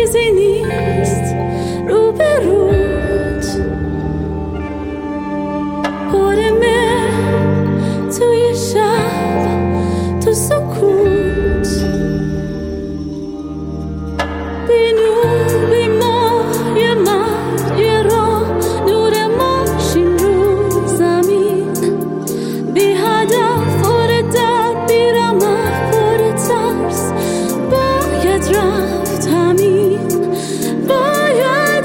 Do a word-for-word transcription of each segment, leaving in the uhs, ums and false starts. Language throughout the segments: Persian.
چیزی نیست رو به روت پرمه توی شب تو سکوت بی نور بی ماه یه مرد یه راه نور ماشین رو زمین بی هدف پر درد بی رمق پر ترس باید رفت همین باید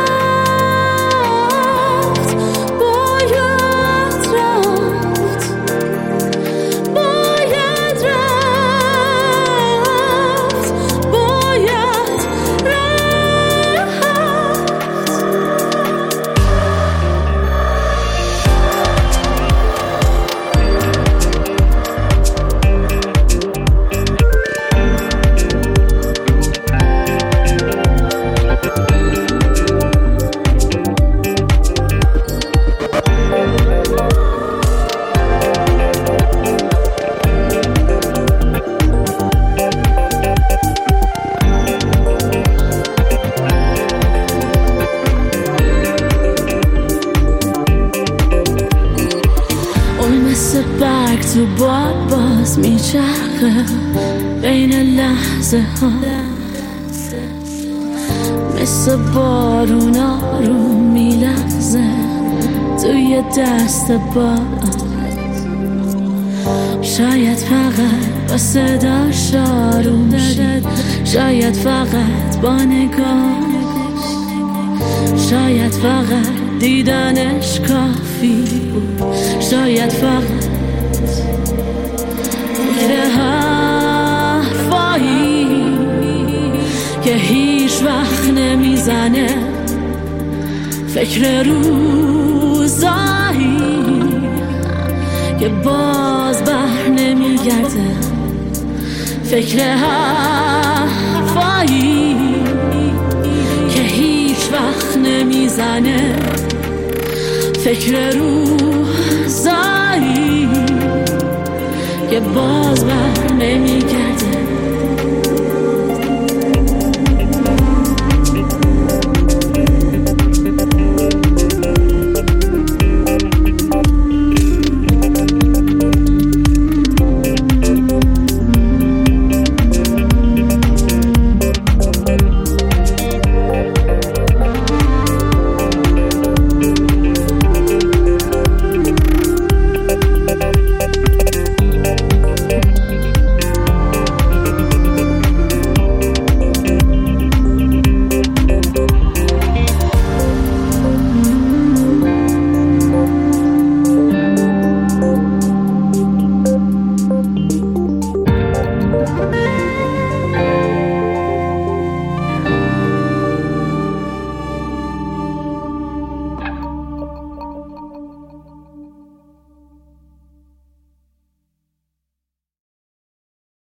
رفت باید رفت باید رفت باید مثل برگ تو باد باز میچرخه بین لحظه ها مثل بارون آروم میلرزه توی دست باد شاید فقط با صدا شاروم شد شاید فقط با نگاهش شاید فقط دیدنش کافی بود شاید فقط فکر حرفایی که هیچ وقت نمیزنه فکر روزایی که باز بر نمیگرده فکر حرفایی که هیچ وقت نمیزنه فکر روزایی که باز بر نمیگرده